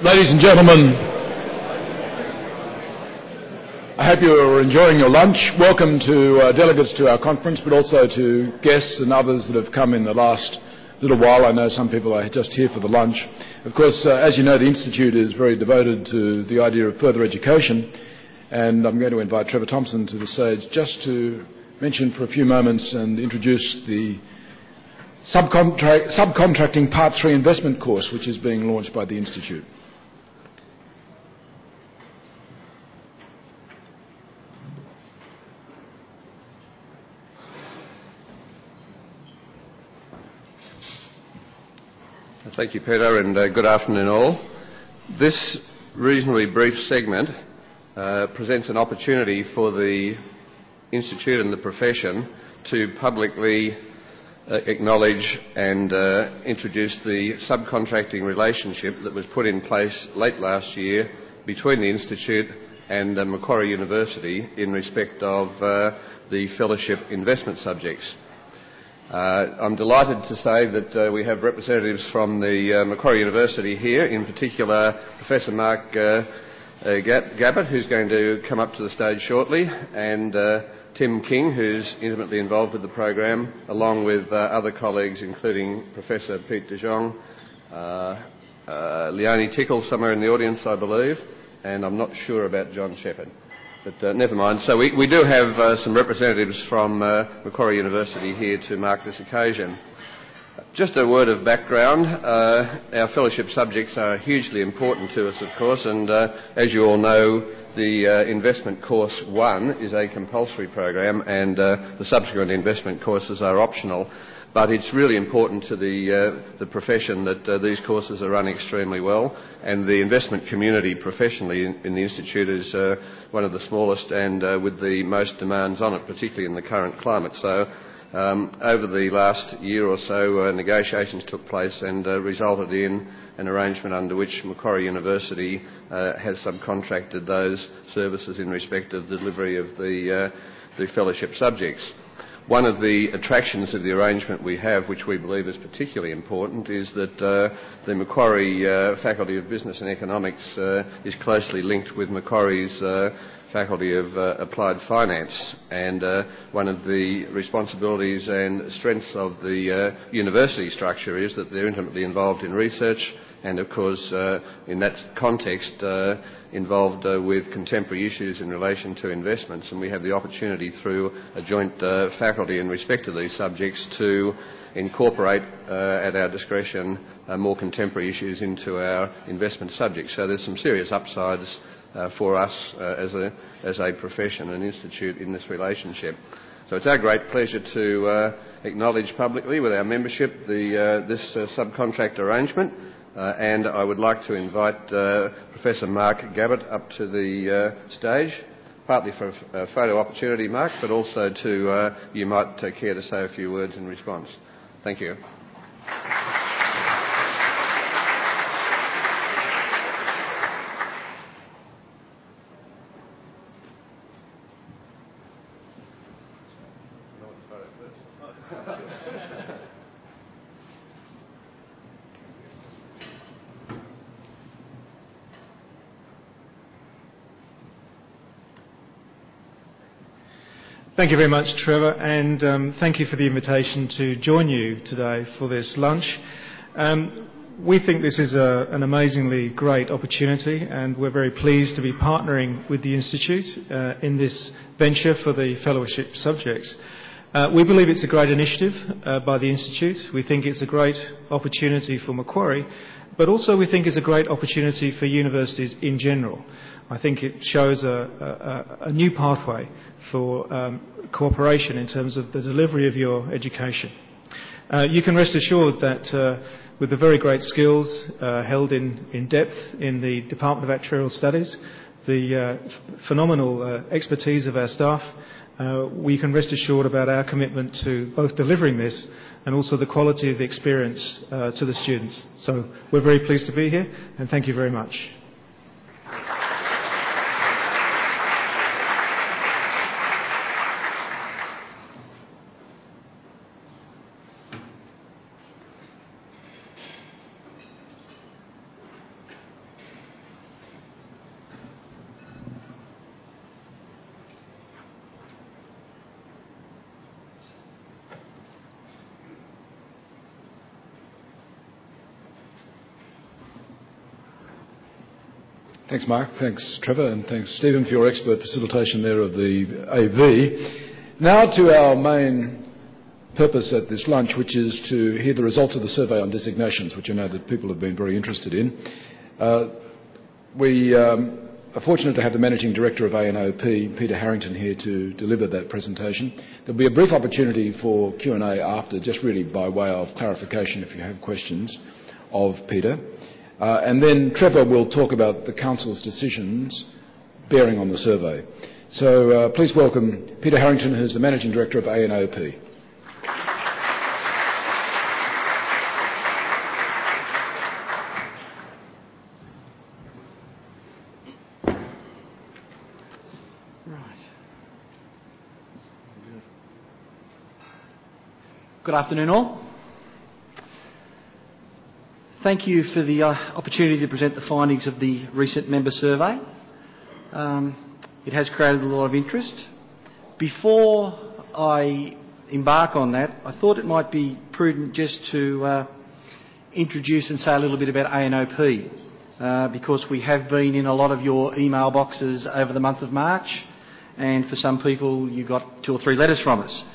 Ladies and gentlemen, I hope you are enjoying your lunch. Welcome to delegates to our conference, but also to guests and others that have come in the last little while. I know some people are just here for the lunch. Of course, as you know, the Institute is very devoted to the idea of further education, and I'm going to invite Trevor Thompson to the stage just to mention for a few moments and introduce the Subcontracting Part 3 investment course, which is being launched by the Institute. Thank you, Peter, and good afternoon all. This reasonably brief segment presents an opportunity for the Institute and the profession to publicly acknowledge and introduce the subcontracting relationship that was put in place late last year between the Institute and Macquarie University in respect of the fellowship investment subjects. I'm delighted to say that we have representatives from the Macquarie University here, in particular Professor Mark Gabbett, who's going to come up to the stage shortly, and Tim King, who's intimately involved with the program, along with other colleagues, including Professor Pete de Jong, Leonie Tickle, somewhere in the audience, I believe, and I'm not sure about John Shepherd. But never mind. So we do have some representatives from Macquarie University here to mark this occasion. Just a word of background. Our fellowship subjects are hugely important to us, of course, and as you all know, the investment course 1 is a compulsory program, and the subsequent investment courses are optional. But it's really important to the profession that these courses are run extremely well, and the investment community professionally in the Institute is one of the smallest and with the most demands on it, particularly in the current climate. So over the last year or so, negotiations took place and resulted in an arrangement under which Macquarie University has subcontracted those services in respect of the delivery of the fellowship subjects. One of the attractions of the arrangement we have, which we believe is particularly important, is that the Macquarie Faculty of Business and Economics is closely linked with Macquarie's Faculty of Applied Finance, and one of the responsibilities and strengths of the university structure is that they're intimately involved in research and, of course, in that context, involved with contemporary issues in relation to investments, and we have the opportunity through a joint faculty in respect to these subjects to incorporate at our discretion more contemporary issues into our investment subjects. So there's some serious upsides for us as a profession and institute in this relationship. So it's our great pleasure to acknowledge publicly with our membership this subcontract arrangement. And I would like to invite Professor Mark Gabbett up to the stage, partly for a photo opportunity, Mark, but also to you might care to say a few words in response. Thank you. Thank you very much, Trevor, and thank you for the invitation to join you today for this lunch. We think this is an amazingly great opportunity, and we're very pleased to be partnering with the Institute in this venture for the fellowship subjects. We believe it's a great initiative by the Institute. We think it's a great opportunity for Macquarie, but also we think it's a great opportunity for universities in general. I think it shows a new pathway for cooperation in terms of the delivery of your education. You can rest assured that with the very great skills held in depth in the Department of Actuarial Studies, the phenomenal expertise of our staff, we can rest assured about our commitment to both delivering this and also the quality of the experience to the students. So we're very pleased to be here, and thank you very much. Thanks, Mark. Thanks, Trevor, and thanks, Stephen, for your expert facilitation there of the AV. Now to our main purpose at this lunch, which is to hear the results of the survey on designations, which I know that people have been very interested in. We are fortunate to have the Managing Director of ANOP, Peter Harrington, here to deliver that presentation. There'll be a brief opportunity for Q&A after, just really by way of clarification if you have questions of Peter. And then Trevor will talk about the Council's decisions bearing on the survey. So please welcome Peter Harrington, who's the Managing Director of ANOP. Good afternoon, all. Thank you for the opportunity to present the findings of the recent member survey. It has created a lot of interest. Before I embark on that, I thought it might be prudent just to introduce and say a little bit about ANOP, because we have been in a lot of your email boxes over the month of March, and for some people you got 2 or 3 letters from us.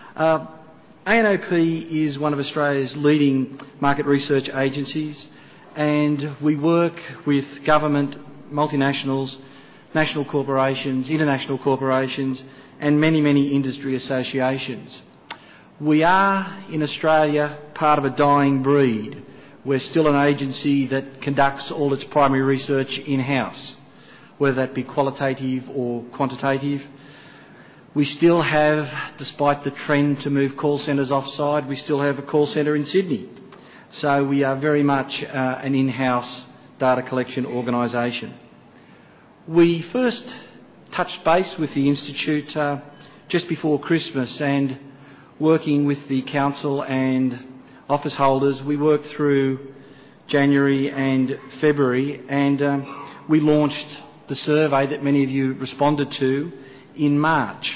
ANOP is one of Australia's leading market research agencies, and we work with government, multinationals, national corporations, international corporations, and many, many industry associations. We are, in Australia, part of a dying breed. We're still an agency that conducts all its primary research in-house, whether that be qualitative or quantitative. We still have, despite the trend to move call centres offside, we still have a call centre in Sydney. So we are very much an in-house data collection organisation. We first touched base with the Institute just before Christmas, and working with the Council and office holders, we worked through January and February, and we launched the survey that many of you responded to in March.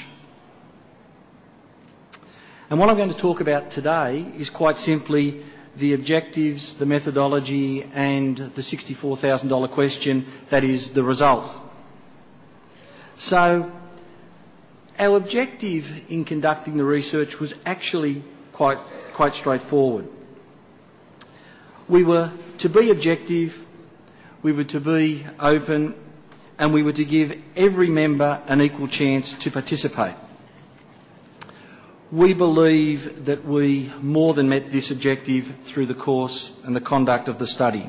And what I'm going to talk about today is quite simply the objectives, the methodology, and the $64,000 question, that is the result. So our objective in conducting the research was actually quite straightforward. We were to be objective, we were to be open, and we were to give every member an equal chance to participate. We believe that we more than met this objective through the course and the conduct of the study.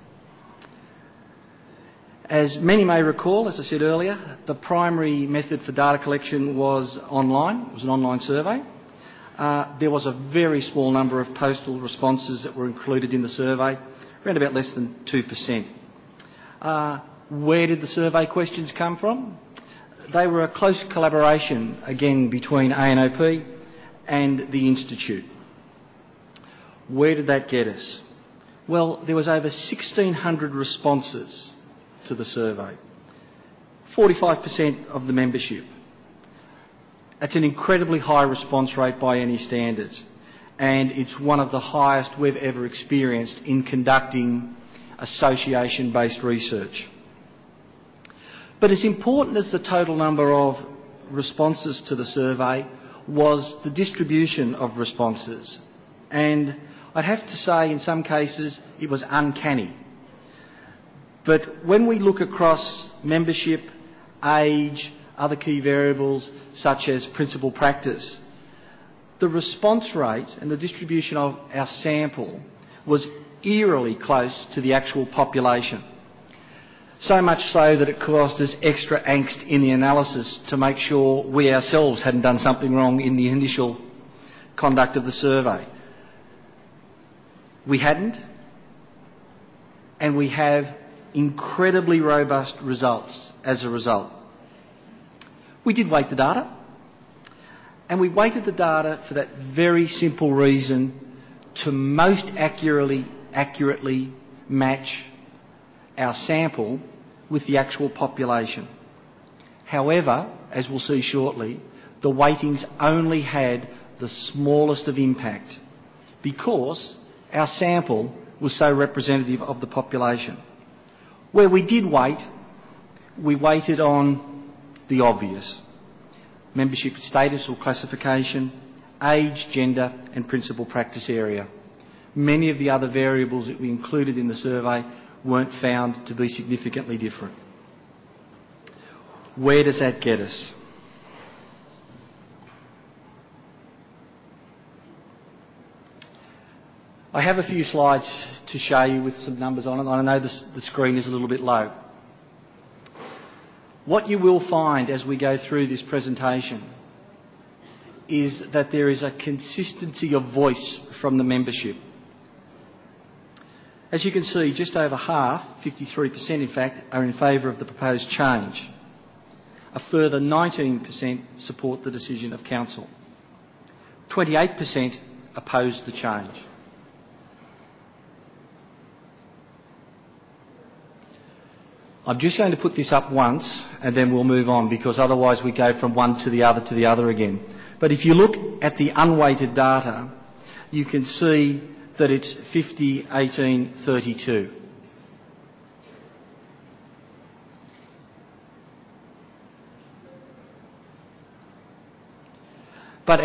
As many may recall, as I said earlier, the primary method for data collection was online. It was an online survey. There was a very small number of postal responses that were included in the survey, around about less than 2%. Where did the survey questions come from? They were a close collaboration, again, between ANOP and the Institute. Where did that get us? Well, there was over 1,600 responses to the survey, 45% of the membership. That's an incredibly high response rate by any standards, and it's one of the highest we've ever experienced in conducting association-based research. But as important as the total number of responses to the survey was the distribution of responses. And I'd have to say in some cases it was uncanny. But when we look across membership, age, other key variables such as principal practice, the response rate and the distribution of our sample was eerily close to the actual population. So much so that it caused us extra angst in the analysis to make sure we ourselves hadn't done something wrong in the initial conduct of the survey. We hadn't, and we have incredibly robust results as a result. We did weight the data, and we weighted the data for that very simple reason, to most accurately match our sample with the actual population. However, as we'll see shortly, the weightings only had the smallest of impact because our sample was so representative of the population. Where we did weight we weighted on the obvious: membership status or classification, age, gender and principal practice area. Many of the other variables that we included in the survey weren't found to be significantly different. Where does that get us? I have a few slides to show you with some numbers on it. I know the screen is a little bit low. What you will find as we go through this presentation is that there is a consistency of voice from the membership. As you can see, just over half, 53% in fact, are in favour of the proposed change. A further 19% support the decision of Council. 28% oppose the change. I'm just going to put this up once and then we'll move on, because otherwise we go from one to the other again. But if you look at the unweighted data, you can see that it's 50, 18, 32. But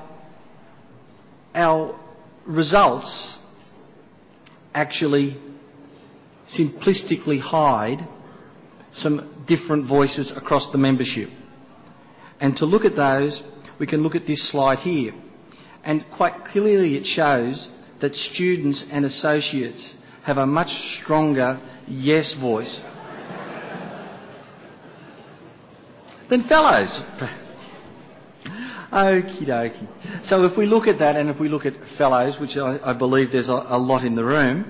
our results actually simplistically hide some different voices across the membership. And to look at those, we can look at this slide here. And quite clearly it shows that students and associates have a much stronger yes voice than fellows. Okie dokie. So if we look at that, and if we look at fellows, which I believe there's a lot in the room,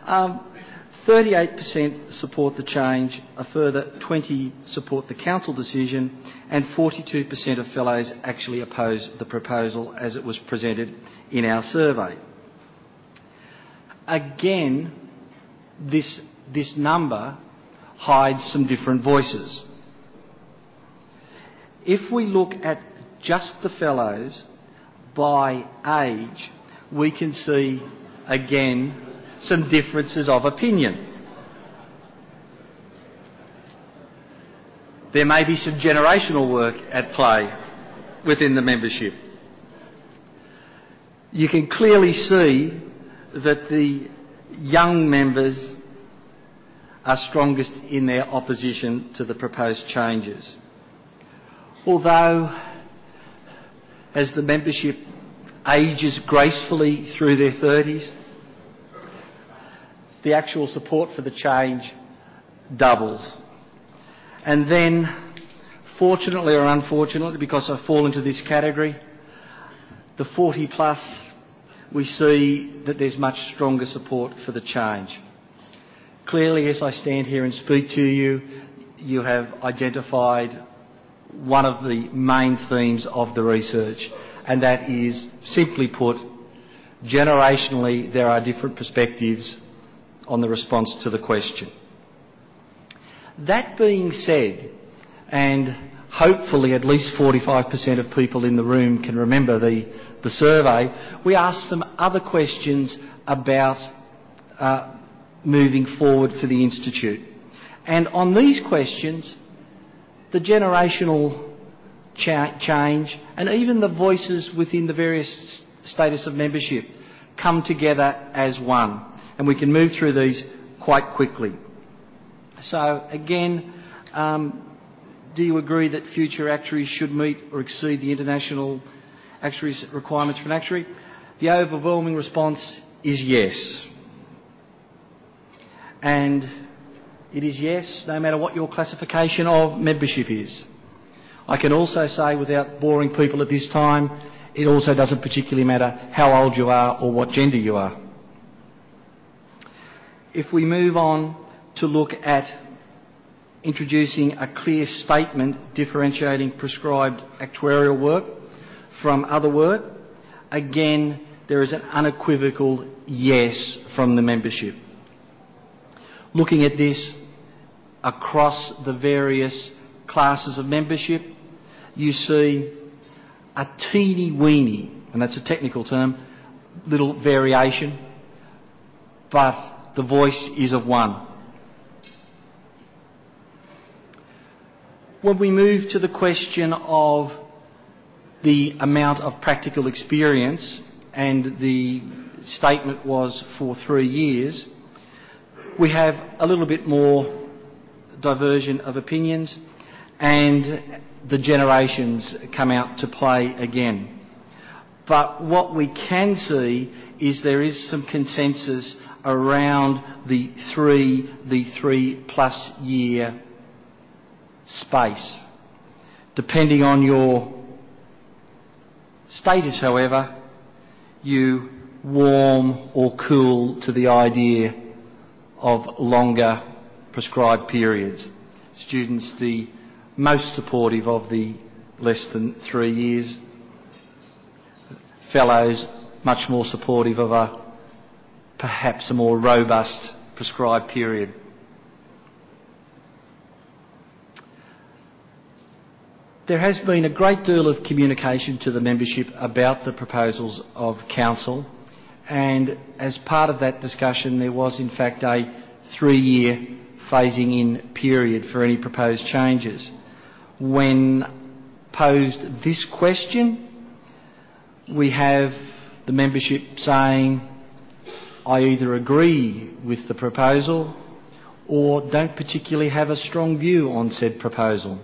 38% support the change, a further 20% support the council decision, and 42% of fellows actually oppose the proposal as it was presented in our survey. Again, this number hides some different voices. If we look at just the fellows by age, we can see again some differences of opinion. There may be some generational work at play within the membership. You can clearly see that the young members are strongest in their opposition to the proposed changes. Although, as the membership ages gracefully through their 30s, the actual support for the change doubles. And then, fortunately or unfortunately, because I fall into this category, the 40 plus, we see that there's much stronger support for the change. Clearly, as I stand here and speak to you, you have identified one of the main themes of the research, and that is, simply put, generationally there are different perspectives on the response to the question. That being said, and hopefully at least 45% of people in the room can remember the survey, we asked some other questions about moving forward for the Institute. And on these questions, the generational change and even the voices within the various status of membership come together as one. And we can move through these quite quickly. So again, do you agree that future actuaries should meet or exceed the international actuaries requirements for an actuary? The overwhelming response is yes. And it is yes, no matter what your classification of membership is. I can also say, without boring people at this time, it also doesn't particularly matter how old you are or what gender you are. If we move on to look at introducing a clear statement differentiating prescribed actuarial work from other work, again, there is an unequivocal yes from the membership. Looking at this across the various classes of membership, you see a teeny weeny, and that's a technical term, little variation, but the voice is of one. when we move to the question of the amount of practical experience, and the statement was for 3 years, we have a little bit more diversion of opinions, and the generations come out to play again. But what we can see is there is some consensus around the 3+ year space. Depending on your status, however, you warm or cool to the idea of longer prescribed periods. Students the most supportive of the less than 3 years. Fellows much more supportive of perhaps a more robust prescribed period. There has been a great deal of communication to the membership about the proposals of Council, and as part of that discussion there was in fact a 3-year phasing in period for any proposed changes. When posed this question, we have the membership saying, I either agree with the proposal or don't particularly have a strong view on said proposal.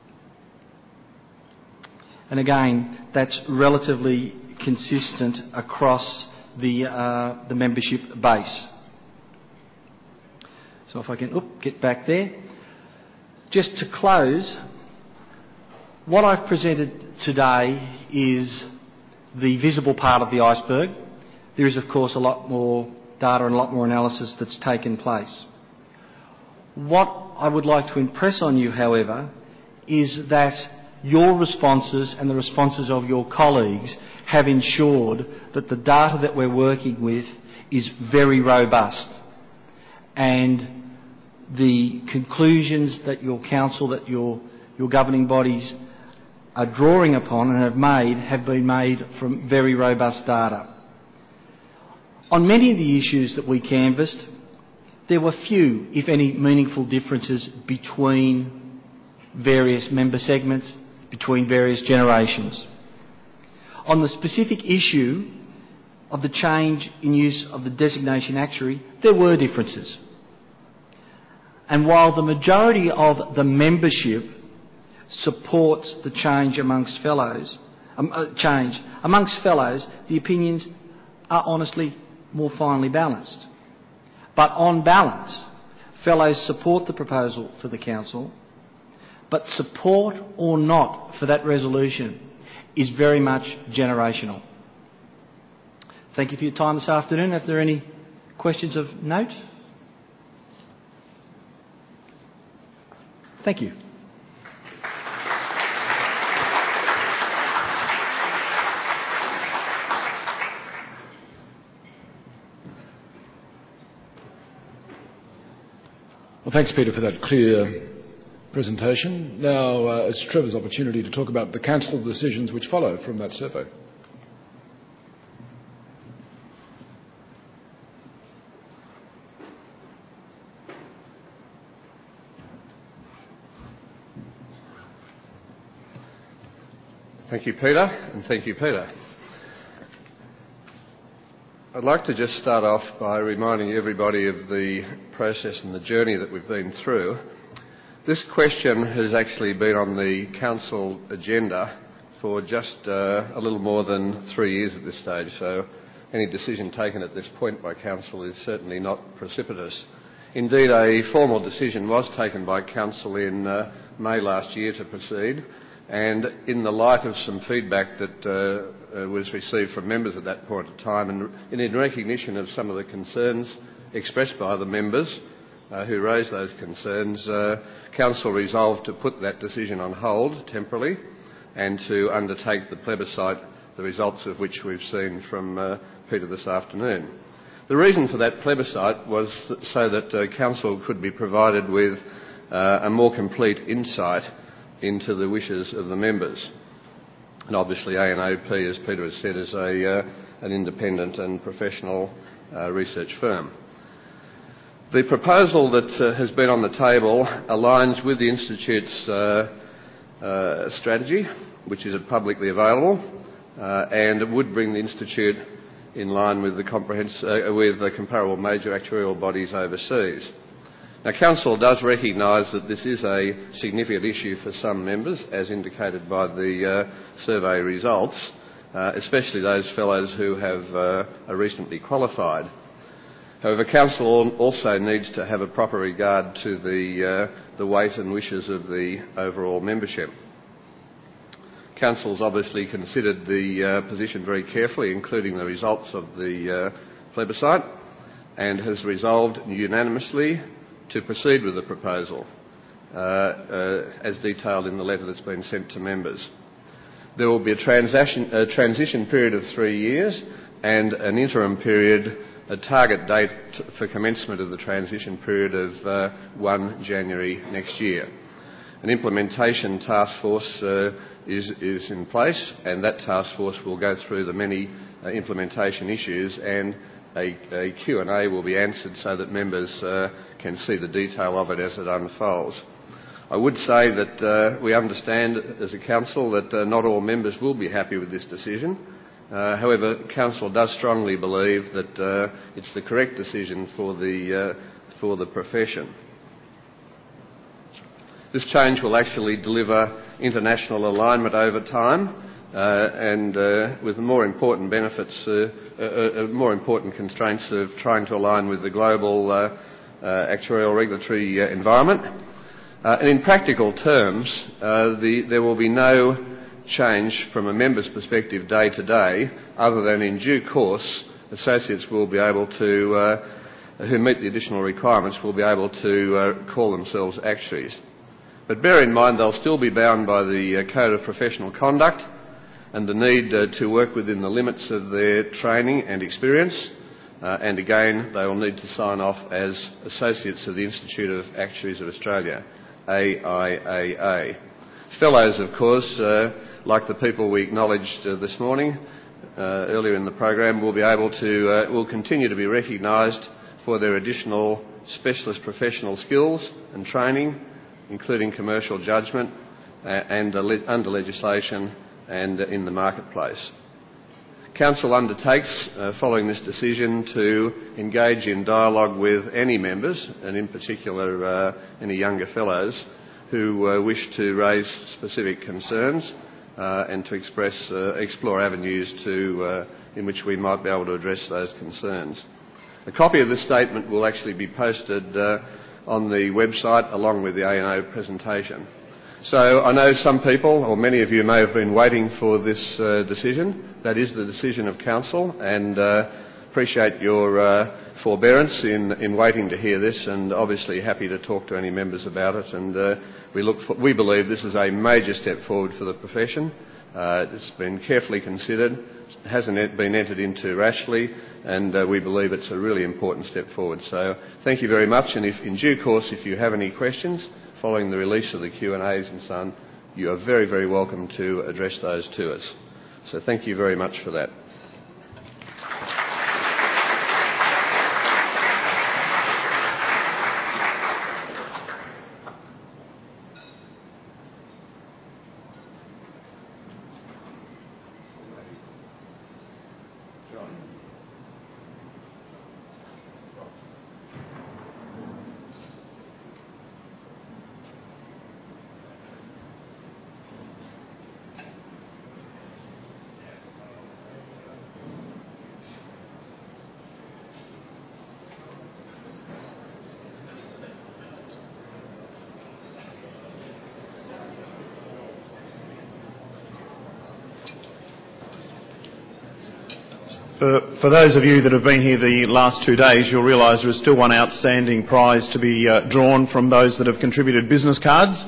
And again, that's relatively consistent across the membership base. So if I can get back there. Just to close, what I've presented today is the visible part of the iceberg. There is, of course, a lot more data and a lot more analysis that's taken place. What I would like to impress on you, however, is that your responses and the responses of your colleagues have ensured that the data that we're working with is very robust, and the conclusions that your council, that your governing bodies are drawing upon and have been made from very robust data. On many of the issues that we canvassed, there were few, if any, meaningful differences between various member segments, between various generations. On the specific issue of the change in use of the designation actuary, there were differences. And while the majority of the membership supports the change amongst fellows, the opinions are honestly more finely balanced. But on balance, fellows support the proposal for the council, but support or not for that resolution is very much generational. Thank you for your time this afternoon. If there are any questions of note? Thank you. Well, thanks, Peter, for that clear presentation. Now it's Trevor's opportunity to talk about the council decisions which follow from that survey. Thank you, Peter, and thank you, Peter. I'd like to just start off by reminding everybody of the process and the journey that we've been through. This question has actually been on the council agenda for just a little more than 3 years at this stage, so any decision taken at this point by council is certainly not precipitous. Indeed, a formal decision was taken by council in May last year to proceed, and in the light of some feedback that was received from members at that point of time, and in recognition of some of the concerns expressed by the members who raised those concerns, council resolved to put that decision on hold temporarily and to undertake the plebiscite, the results of which we've seen from Peter this afternoon. The reason for that plebiscite was so that council could be provided with a more complete insight into the wishes of the members. And obviously ANOP, as Peter has said, is an independent and professional research firm. The proposal that has been on the table aligns with the Institute's strategy, which is publicly available, and it would bring the Institute in line with the comparable major actuarial bodies overseas. Now, Council does recognise that this is a significant issue for some members, as indicated by the survey results, especially those fellows who are recently qualified. However, Council also needs to have a proper regard to the weight and wishes of the overall membership. Council's obviously considered the position very carefully, including the results of the plebiscite, and has resolved unanimously to proceed with the proposal, as detailed in the letter that's been sent to members. There will be a transition period of 3 years and an interim period, a target date for commencement of the transition period of 1 January next year. An implementation task force is in place, and that task force will go through the many implementation issues, and a Q&A will be answered so that members can see the detail of it as it unfolds. I would say that we understand as a council that not all members will be happy with this decision. However, Council does strongly believe that it's the correct decision for the profession. This change will actually deliver international alignment over time, and with more important benefits, more important constraints of trying to align with the global actuarial regulatory environment. And in practical terms, there will be no change from a member's perspective day to day, other than in due course, associates will be able to, who meet the additional requirements, will be able to call themselves actuaries. But bear in mind they'll still be bound by the Code of Professional Conduct and the need to work within the limits of their training and experience. And again, they will need to sign off as Associates of the Institute of Actuaries of Australia, AIAA. Fellows, of course, like the people we acknowledged this morning, earlier in the program, will continue to be recognised for their additional specialist professional skills and training, including commercial judgment and under legislation and in the marketplace. Council undertakes, following this decision, to engage in dialogue with any members, and in particular any younger fellows, who wish to raise specific concerns and to explore avenues in which we might be able to address those concerns. A copy of this statement will actually be posted on the website along with the ANO presentation. So I know some people, or many of you, may have been waiting for this decision. That is the decision of Council, and appreciate your forbearance in waiting to hear this, and obviously happy to talk to any members about it. And we believe this is a major step forward for the profession. It's been carefully considered, it hasn't been entered into rashly, and we believe it's a really important step forward. So thank you very much, and if in due course, if you have any questions following the release of the Q&As and so on, you are very, very welcome to address those to us. So thank you very much for that. For those of you that have been here the last 2 days, you'll realise there is still one outstanding prize to be drawn from those that have contributed business cards.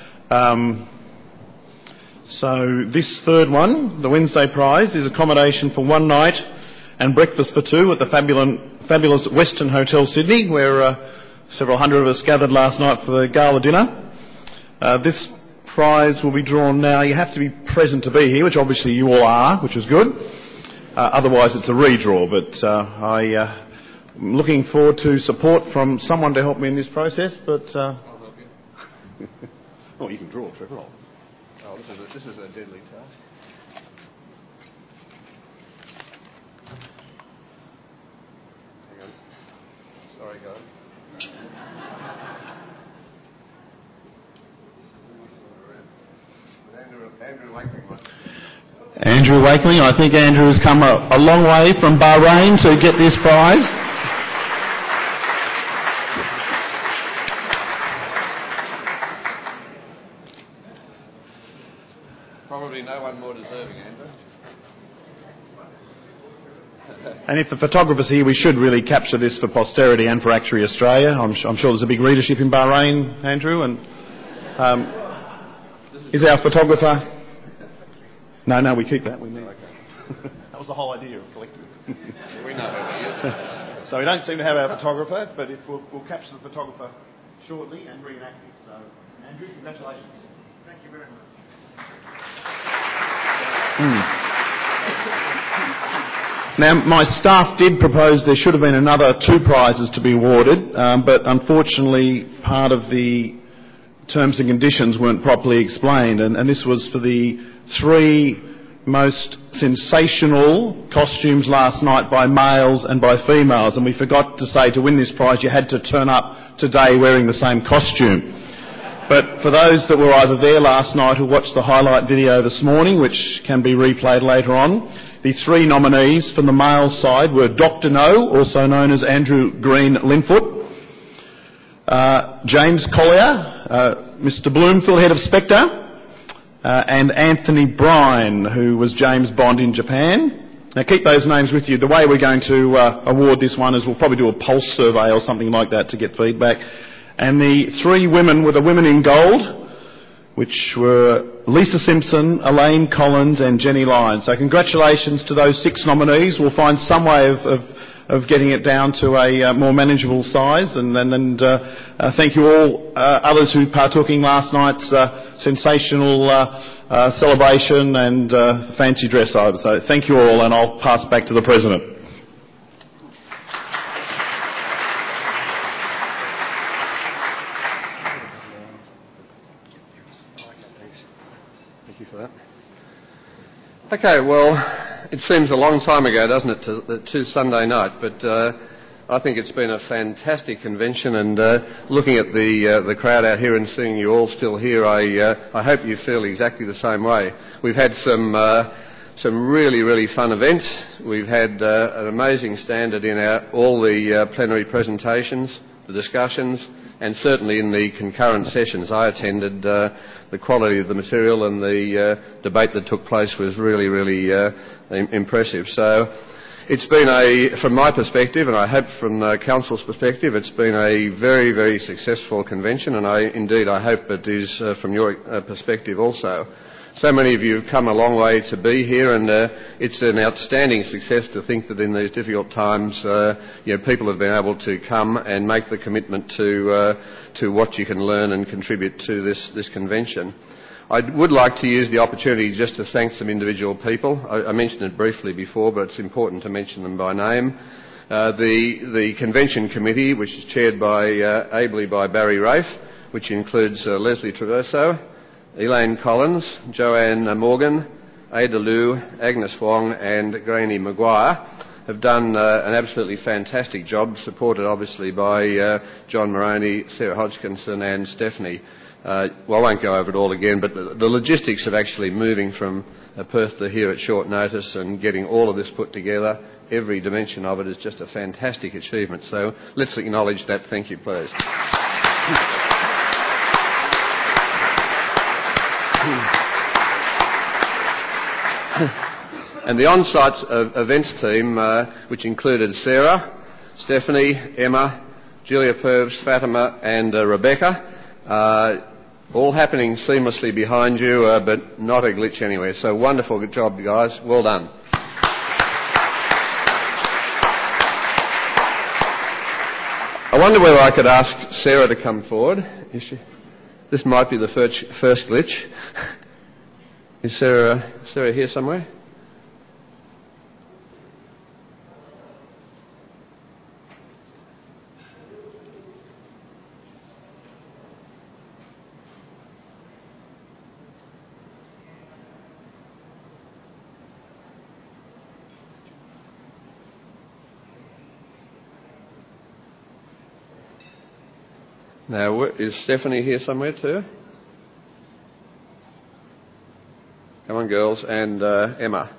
So this third one, the Wednesday prize, is accommodation for one night and breakfast for two at the fabulous Westin Hotel Sydney, where several hundred of us gathered last night for the gala dinner. This prize will be drawn now. You have to be present to be here, which obviously you all are, which is good. Otherwise it's a redraw, but I'm looking forward to support from someone to help me in this process, but... I'll help you. Oh, you can draw, Trevor. Oh, this is a deadly task. Hang on. Sorry, guys. Andrew Wakeling. Andrew Wakeling. I think Andrew has come a long way from Bahrain to get this prize. Probably no one more deserving, Andrew. And if the photographer's here, we should really capture this for posterity and for Actuary Australia. I'm sure there's a big readership in Bahrain, Andrew. And is our photographer? No, we keep that. We need. Okay. That was the whole idea of collecting. We know who he is. So we don't seem to have our photographer, but if we'll capture the photographer shortly and reenact this. So, Andrew, congratulations. Thank you very much. Now, my staff did propose there should have been another 2 prizes to be awarded, but unfortunately part of the terms and conditions weren't properly explained, and this was for the 3 most sensational costumes last night by males and by females, and we forgot to say to win this prize you had to turn up today wearing the same costume. But for those that were either there last night or watched the highlight video this morning, which can be replayed later on, the 3 nominees from the male side were Dr. No, also known as Andrew Green Linfoot, James Collier, Mr. Bloomfield, head of Spectre, and Anthony Bryan, who was James Bond in Japan. Now keep those names with you. The way we're going to award this one is we'll probably do a pulse survey or something like that to get feedback. And the 3 women were the women in gold, which were Lisa Simpson, Elaine Collins and Jenny Lyons. So congratulations to those 6 nominees. We'll find some way of getting it down to a more manageable size. And thank you all others who partook in last night's sensational celebration and fancy dress over. So thank you all, and I'll pass back to the President. Thank you for that. Okay, well, it seems a long time ago, doesn't it, to Sunday night, but I think it's been a fantastic convention, and looking at the crowd out here and seeing you all still here, I hope you feel exactly the same way. We've had some really, really fun events. We've had an amazing standard in all the plenary presentations, the discussions, and certainly in the concurrent sessions I attended. The quality of the material and the debate that took place was really, really impressive. So it's been from my perspective, and I hope from Council's perspective, it's been a very, very successful convention, and I hope it is from your perspective also. So many of you have come a long way to be here, and it's an outstanding success to think that in these difficult times, people have been able to come and make the commitment to what you can learn and contribute to this convention. I would like to use the opportunity just to thank some individual people. I mentioned it briefly before, but it's important to mention them by name. The Convention Committee, which is chaired ably by Barry Rafe, which includes Leslie Traverso, Elaine Collins, Joanne Morgan, Ada Liu, Agnes Wong and Granny Maguire, have done an absolutely fantastic job, supported obviously by John Moroney, Sarah Hodgkinson and Stephanie. Well, I won't go over it all again, but the logistics of actually moving from Perth to here at short notice and getting all of this put together, every dimension of it is just a fantastic achievement. So let's acknowledge that. Thank you, please. And the on-site events team, which included Sarah, Stephanie, Emma, Julia Purves, Fatima and Rebecca, all happening seamlessly behind you, but not a glitch anywhere. So wonderful, good job, guys. Well done. I wonder whether I could ask Sarah to come forward. Is she? This might be the first glitch. Is Sarah here somewhere? Now, is Stephanie here somewhere too? Come on, girls, and Emma.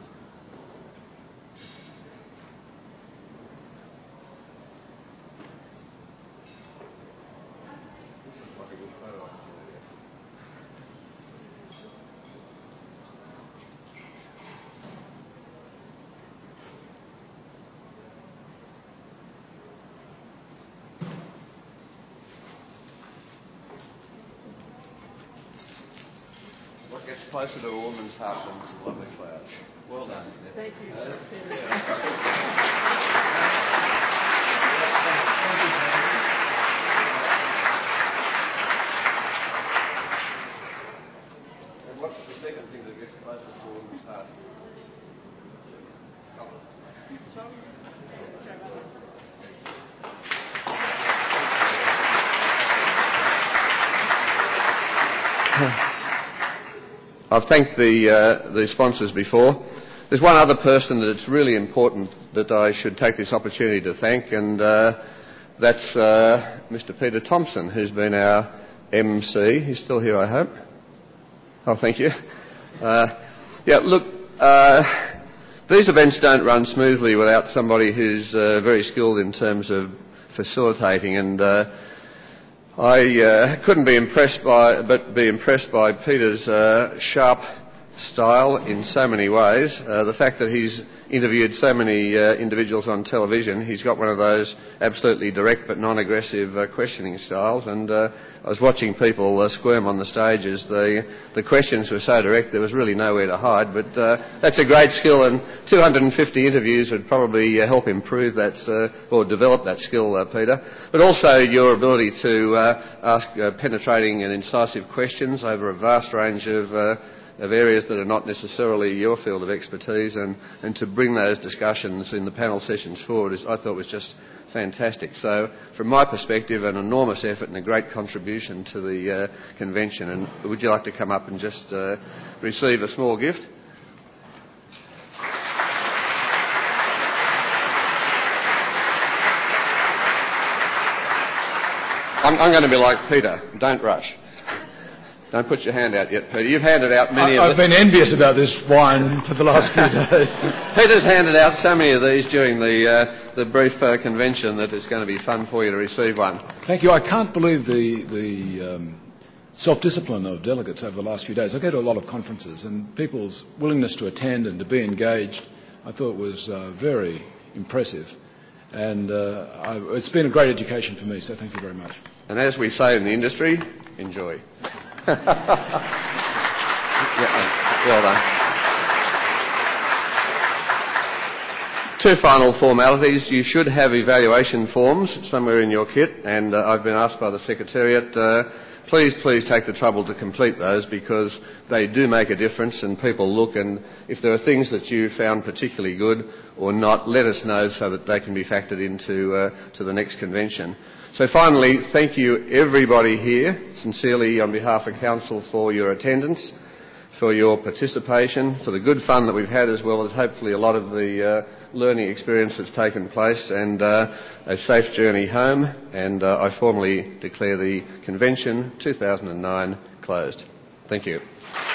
What gets closer to a woman's heart than a lovely flower? Well done, Steph. Thank you. And what's the second thing that gets closest to a woman's heart? I've thanked the sponsors before. There's one other person that it's really important that I should take this opportunity to thank, and that's Mr. Peter Thompson, who's been our MC. He's still here, I hope. Oh, thank you. These events don't run smoothly without somebody who's very skilled in terms of facilitating, and I couldn't be impressed by Peter's sharp style in so many ways. The fact that he's interviewed so many individuals on television, he's got one of those absolutely direct but non-aggressive questioning styles, and I was watching people squirm on the stages. The questions were so direct there was really nowhere to hide, but that's a great skill, and 250 interviews would probably help improve that or develop that skill, Peter. But also your ability to ask penetrating and incisive questions over a vast range of areas that are not necessarily your field of expertise, and to bring those discussions in the panel sessions forward I thought was just fantastic. So from my perspective, an enormous effort and a great contribution to the convention. And would you like to come up and just receive a small gift? I'm going to be like Peter. Don't rush. Don't put your hand out yet, Peter. You've handed out many of them. I've been envious about this wine for the last few days. Peter's handed out so many of these during the brief convention that it's going to be fun for you to receive one. Thank you. I can't believe the self-discipline of delegates over the last few days. I go to a lot of conferences, and people's willingness to attend and to be engaged, I thought was very impressive. And it's been a great education for me, so thank you very much. And as we say in the industry, enjoy. Well done. Two final formalities. You should have evaluation forms somewhere in your kit, and I've been asked by the Secretariat, please take the trouble to complete those, because they do make a difference and people look, and if there are things that you found particularly good or not, let us know so that they can be factored into to the next convention. So finally, thank you everybody here, sincerely on behalf of Council, for your attendance, for your participation, for the good fun that we've had, as well as hopefully a lot of the learning experience that's taken place, and a safe journey home. And I formally declare the Convention 2009 closed. Thank you.